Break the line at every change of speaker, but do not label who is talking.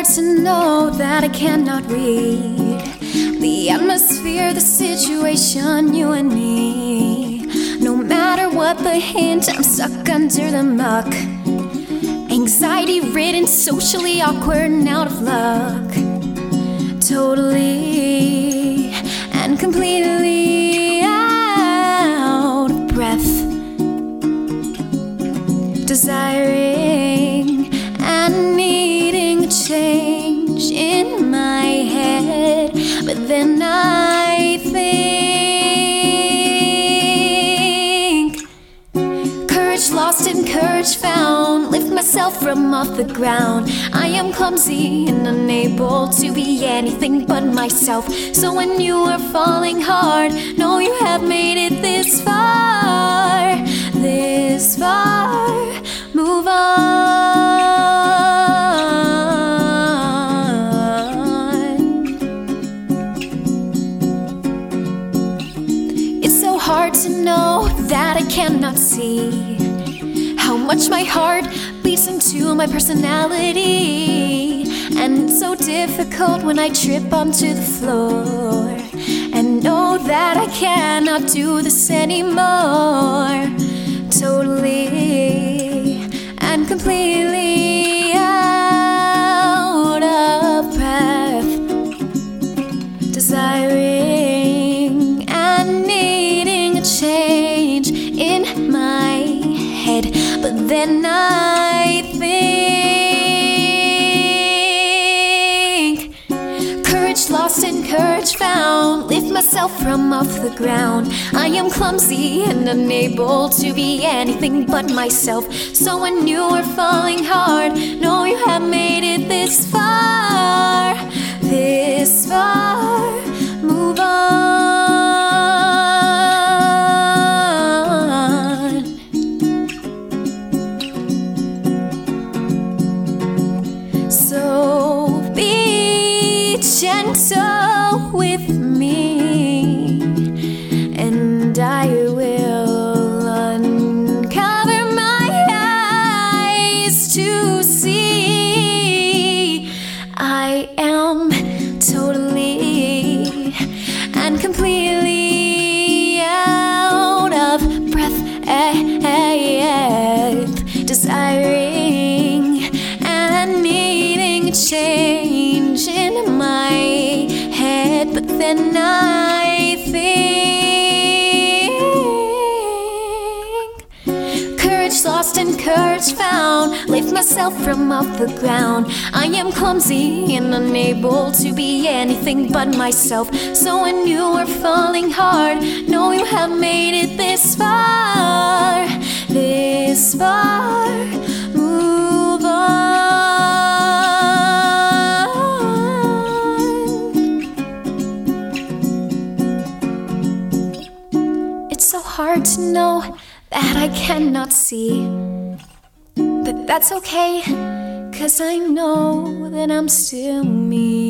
to know that I cannot read the atmosphere, the situation, you and me. No matter what the hint, I'm stuck under the muck. Anxiety-ridden, socially awkward and out of luck. Totally and completely out of breath. Desiring and needing a change in my head, but then I think courage lost and courage found. Lift myself from off the ground. I am clumsy and unable to be anything but myself. So when you are falling hard, know you have made it this far. This far. Move on. It's so hard to know that I cannot see how much my heart beats into my personality. And it's so difficult when I trip onto the floor and know that I cannot do this anymore. Totally and completely out of breath. Desiring and needing a change in my head, but then I think courage lost and courage found. Lift myself from off the ground. I am clumsy and unable to be anything but myself. So when you are falling hard, know you have made it this far. This far. Move on. So be gentle with me, and I will uncover my eyes to see I am totally and completely out of breath. Desiring and needing a change in my head, but then I think courage lost and courage found. Lift myself from off the ground. I am clumsy and unable to be anything but myself. So when you are falling hard, know you have made it this far. This far. Move on. It's so hard to know that I cannot see, but that's okay, 'cause I know that I'm still me.